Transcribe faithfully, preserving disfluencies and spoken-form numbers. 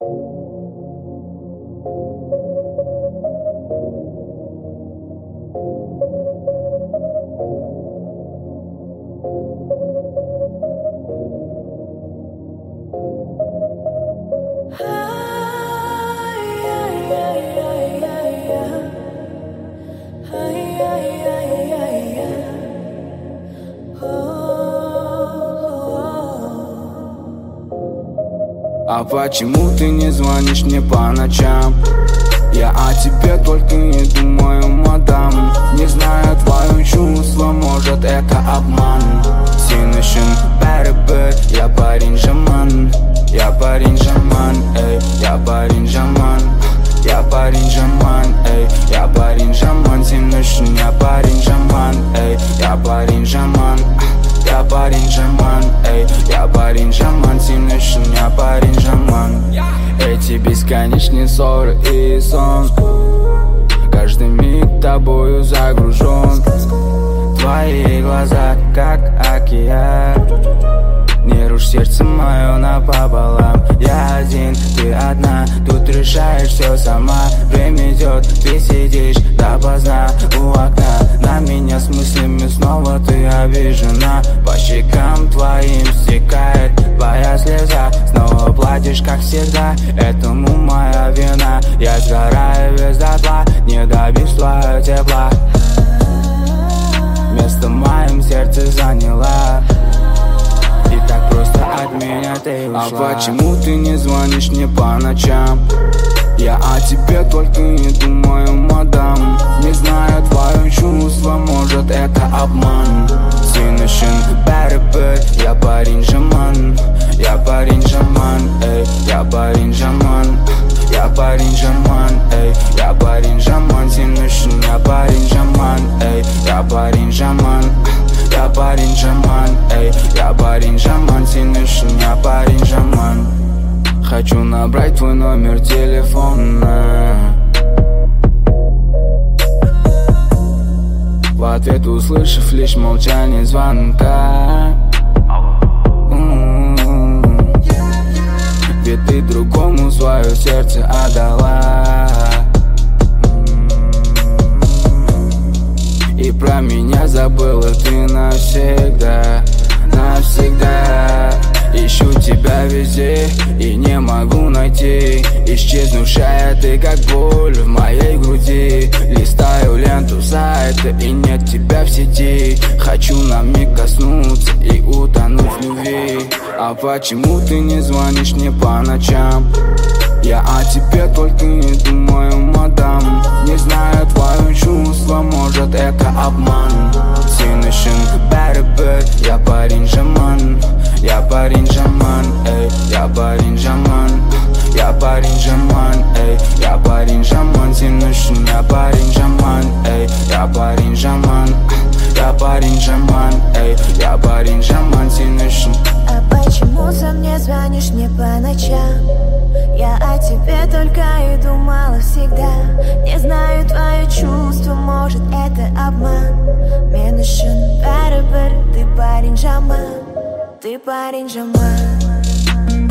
А почему ты не звонишь мне по ночам? Я о тебе только и думаю, мадам. Не знаю твое чувство, может это обман. Синышин, бэрэ-бэр, я парень жаман. Я парень жаман, эй, я парень жаман. Я парень жаман, эй, я парень жаман. Синышин, я парень жаман, эй, я парень жаман. Я парень жаман, эй, я парень жаман. Синышин, я парень жаман. Эти бесконечные ссоры и сон, каждый миг тобою загружен. Твои глаза, как океан, не рушь сердце мое напополам. Я один, ты одна, тут решаешь все сама. Время идет, ты сидишь допоздна у окна. На меня с мыслями снова ты обижена. По щекам твоим стекает твоя слеза. Снова платишь, как всегда, этому моя вина. Я сгораю весь дотла, не добишь твое тепла. Место в моем сердце заняла, и так просто от меня ты ушла. А почему ты не звонишь мне по ночам? Я о тебе только и думаю, мадам. Не знаю твое чувство, может это обман. Синышин, бэрэ-бэр, я парень жаман. Я парень жаман, эй, я парень жаман. Я парень жаман, эй, я парень жаман. Синышин, я парень жаман, эй, я парень жаман. Я парень жаман, эй, я парень жаман. Синышин, я парень жаман. Хочу набрать твой номер телефона, в ответ услышав лишь молчание звонка. Ведь ты другому свое сердце отдала, и про меня забыла ты навсегда, навсегда. Ищу тебя везде и не могу найти. Исчезнувшая ты, как боль в моей груди. Листаю ленту сайта и нет тебя в сети. Хочу на миг коснуться и утонуть в любви. А почему ты не звонишь мне по ночам? Я о тебе только и думаю, мадам. Не знаю твое чувство, может это обман. Синышин, бэрэ-бэр, я парень жаман. Я парень жаман, эй, я парень жаман. Я парень жаман, эй, я парень жаман. Синышин, я парень жаман, эй, я парень жаман. Я парень жаман, эй, я парень жаман. Синышин. А почему сам не звонишь мне по ночам? Я о тебе только и думала всегда. Не знаю твое чувство, может это обман. Менышин, бэрэ-бэр, ты парень жаман. Ты парень жаман.